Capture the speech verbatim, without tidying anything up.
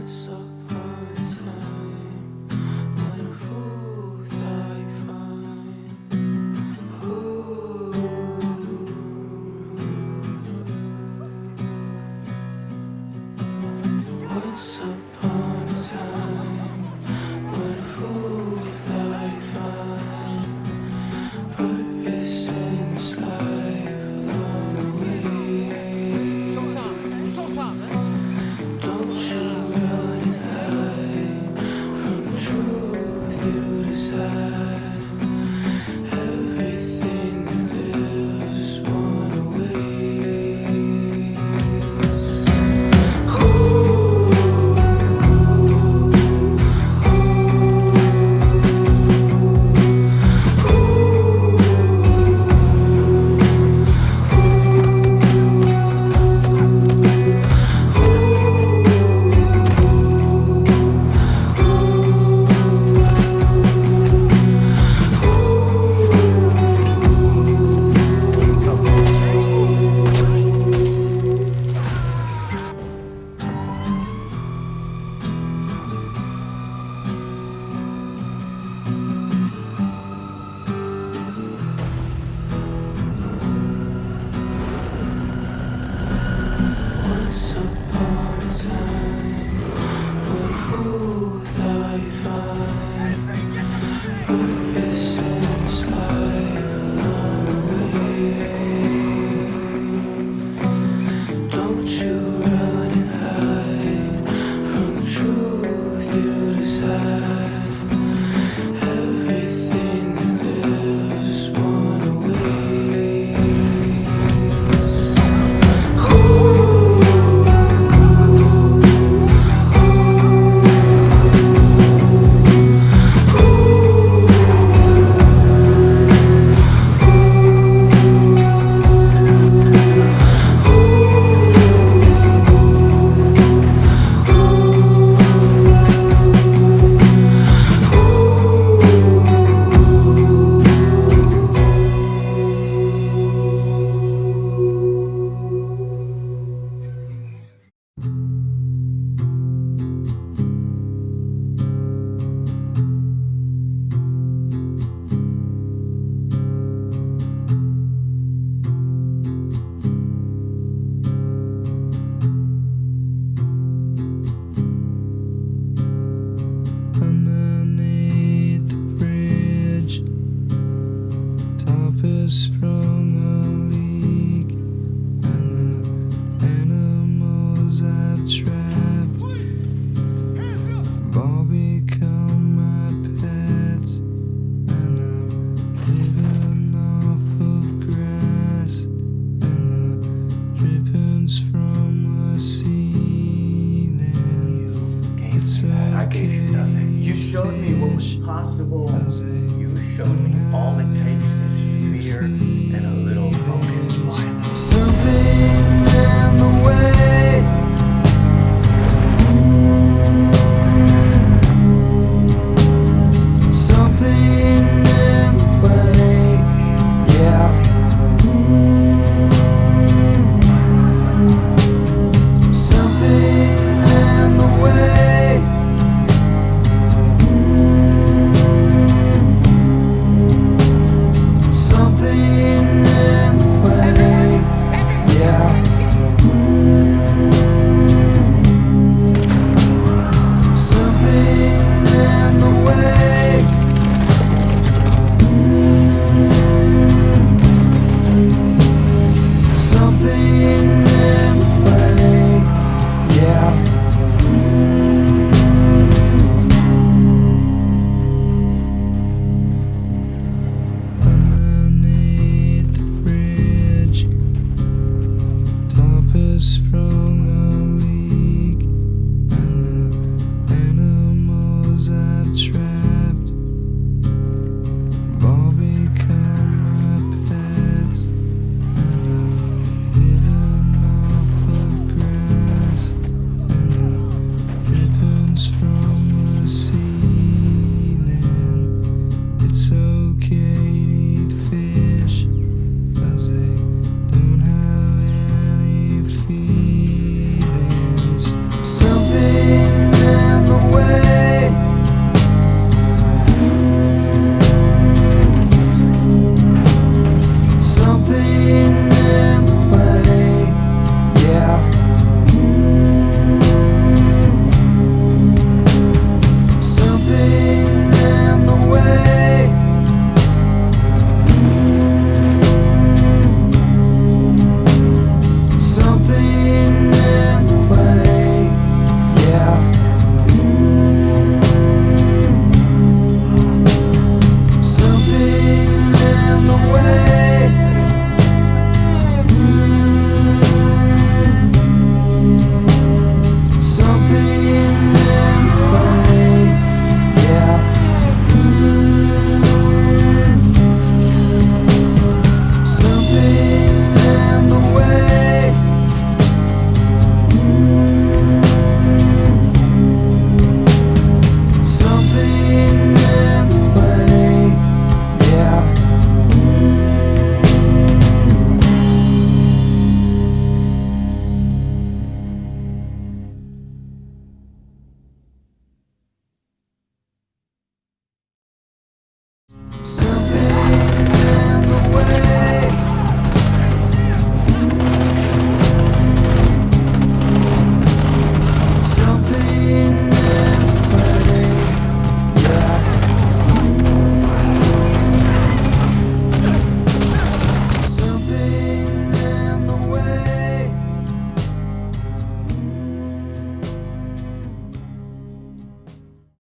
Once upon a time, when a fool thought he'd find. Ooh. Once upon a time, when a fool thought he'd find purpose in his life along the way. Don't you run and hide from the truth you decide. Everything that lives is one way. Ooh, once upon a time, when a fool thought he'd find purpose in his life along the way. Don't you run and hide from the truth you decide. Everything that lives is one way. Underneath the bridge, top has sprung a leak, and the animals I've trapped have all become my pets, and I'm living off of grass and the drippings from the ceiling. It's I gave you okay. nothing. You showed me what was possible. You showed me all it takes is fear and a little focus. Something in the way